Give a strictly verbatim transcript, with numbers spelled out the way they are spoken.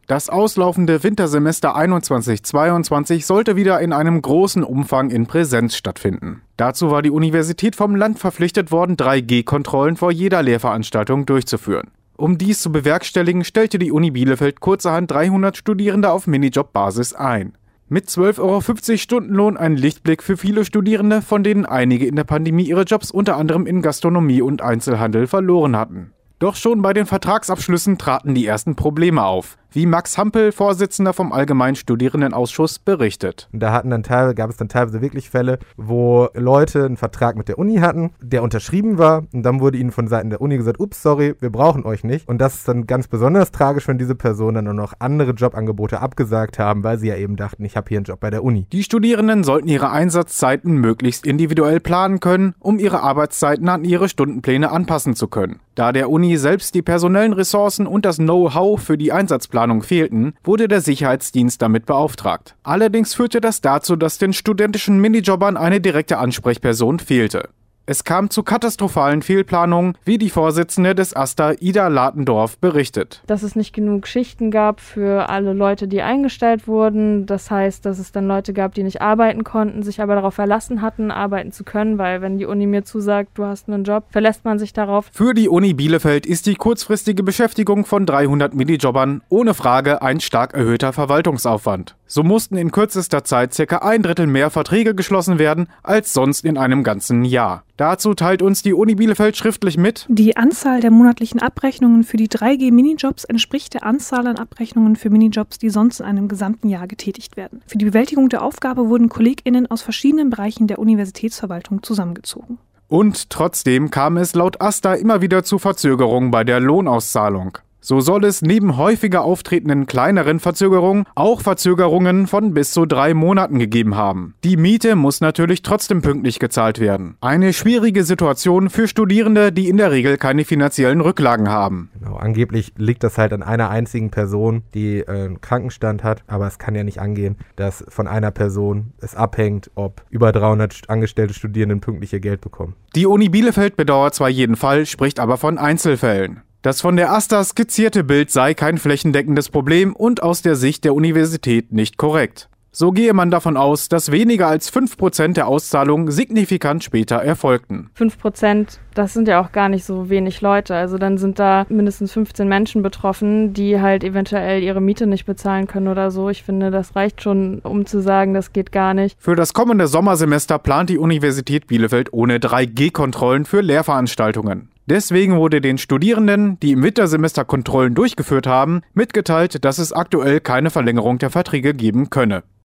Das auslaufende Wintersemester einundzwanzig zweiundzwanzig sollte wieder in einem großen Umfang in Präsenz stattfinden. Dazu war die Universität vom Land verpflichtet worden, drei G Kontrollen vor jeder Lehrveranstaltung durchzuführen. Um dies zu bewerkstelligen, stellte die Uni Bielefeld kurzerhand dreihundert Studierende auf Minijob-Basis ein. Mit zwölf Euro fünfzig Stundenlohn ein Lichtblick für viele Studierende, von denen einige in der Pandemie ihre Jobs unter anderem in Gastronomie und Einzelhandel verloren hatten. Doch schon bei den Vertragsabschlüssen traten die ersten Probleme auf, wie Max Hampel, Vorsitzender vom Allgemeinen Studierendenausschuss, berichtet. Da hatten dann teilweise, gab es dann teilweise wirklich Fälle, wo Leute einen Vertrag mit der Uni hatten, der unterschrieben war, und dann wurde ihnen von Seiten der Uni gesagt, ups, sorry, wir brauchen euch nicht. Und das ist dann ganz besonders tragisch, wenn diese Personen dann auch noch andere Jobangebote abgesagt haben, weil sie ja eben dachten, ich habe hier einen Job bei der Uni. Die Studierenden sollten ihre Einsatzzeiten möglichst individuell planen können, um ihre Arbeitszeiten an ihre Stundenpläne anpassen zu können. Da der Uni selbst die personellen Ressourcen und das Know-how für die Einsatzplanung fehlten, wurde der Sicherheitsdienst damit beauftragt. Allerdings führte das dazu, dass den studentischen Minijobbern eine direkte Ansprechperson fehlte. Es kam zu katastrophalen Fehlplanungen, wie die Vorsitzende des AStA, Ida Latendorf, berichtet. Dass es nicht genug Schichten gab für alle Leute, die eingestellt wurden. Das heißt, dass es dann Leute gab, die nicht arbeiten konnten, sich aber darauf verlassen hatten, arbeiten zu können, weil wenn die Uni mir zusagt, du hast einen Job, verlässt man sich darauf. Für die Uni Bielefeld ist die kurzfristige Beschäftigung von dreihundert Minijobbern ohne Frage ein stark erhöhter Verwaltungsaufwand. So mussten in kürzester Zeit circa ein Drittel mehr Verträge geschlossen werden als sonst in einem ganzen Jahr. Dazu teilt uns die Uni Bielefeld schriftlich mit: Die Anzahl der monatlichen Abrechnungen für die drei G Minijobs entspricht der Anzahl an Abrechnungen für Minijobs, die sonst in einem gesamten Jahr getätigt werden. Für die Bewältigung der Aufgabe wurden KollegInnen aus verschiedenen Bereichen der Universitätsverwaltung zusammengezogen. Und trotzdem kam es laut AStA immer wieder zu Verzögerungen bei der Lohnauszahlung. So soll es neben häufiger auftretenden kleineren Verzögerungen auch Verzögerungen von bis zu drei Monaten gegeben haben. Die Miete muss natürlich trotzdem pünktlich gezahlt werden. Eine schwierige Situation für Studierende, die in der Regel keine finanziellen Rücklagen haben. Genau, angeblich liegt das halt an einer einzigen Person, die äh, einen Krankenstand hat, aber es kann ja nicht angehen, dass von einer Person es abhängt, ob über dreihundert angestellte Studierenden pünktlich ihr Geld bekommen. Die Uni Bielefeld bedauert zwar jeden Fall, spricht aber von Einzelfällen. Das von der AStA skizzierte Bild sei kein flächendeckendes Problem und aus der Sicht der Universität nicht korrekt. So gehe man davon aus, dass weniger als fünf Prozent der Auszahlungen signifikant später erfolgten. fünf Prozent, das sind ja auch gar nicht so wenig Leute. Also dann sind da mindestens fünfzehn Menschen betroffen, die halt eventuell ihre Miete nicht bezahlen können oder so. Ich finde, das reicht schon, um zu sagen, das geht gar nicht. Für das kommende Sommersemester plant die Universität Bielefeld ohne drei G Kontrollen für Lehrveranstaltungen. Deswegen wurde den Studierenden, die im Wintersemester Kontrollen durchgeführt haben, mitgeteilt, dass es aktuell keine Verlängerung der Verträge geben könne.